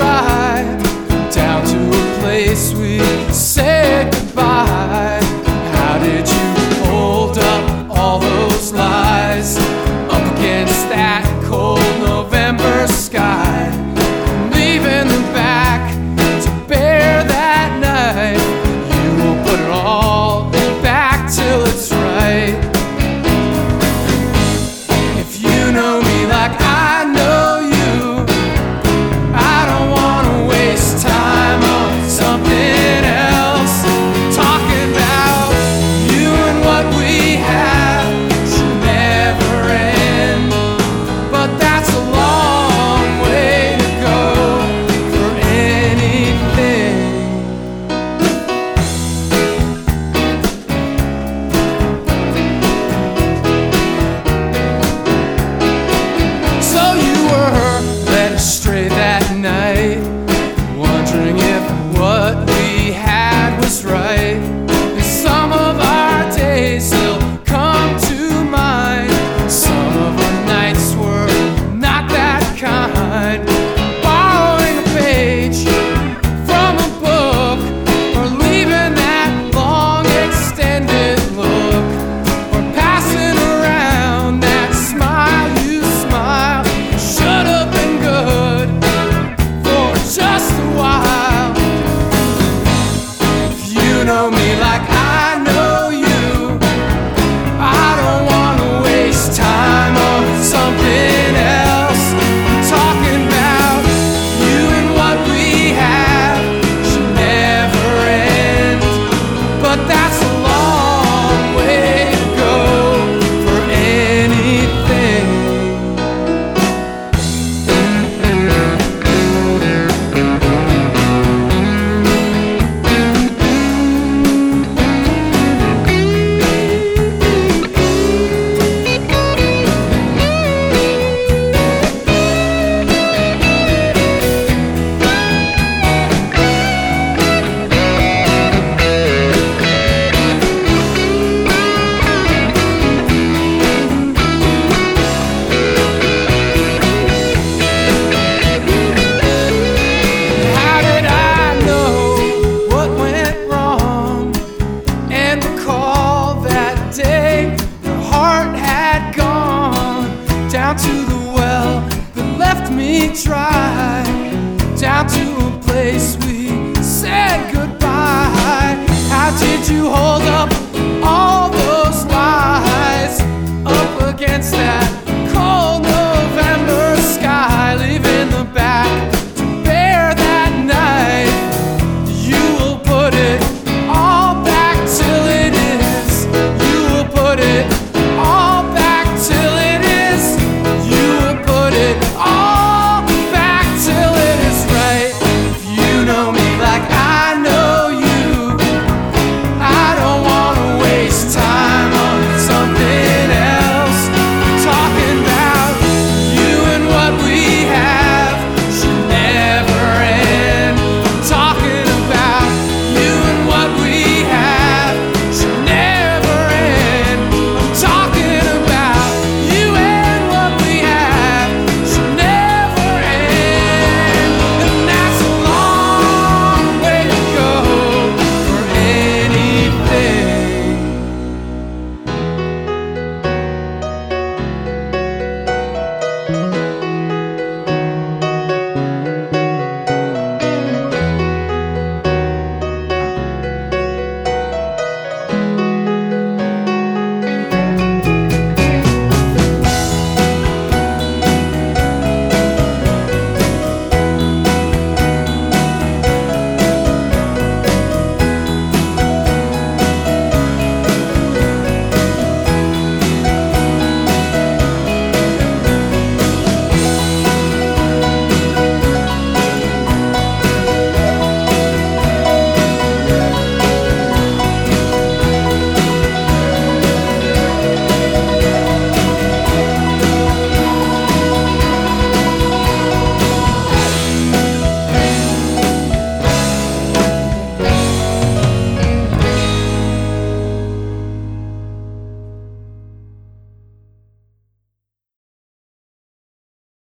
ride down to a place we said goodbye. How did you hold up all those lies up against that cold November sky? Leaving them back to bear that night. You will put it all back till it's right. If you know me like I know you, I don't wanna waste time on something else. Talking about you and what we have should never end, but that's a long way to go for anything. So you were led astray that night, wondering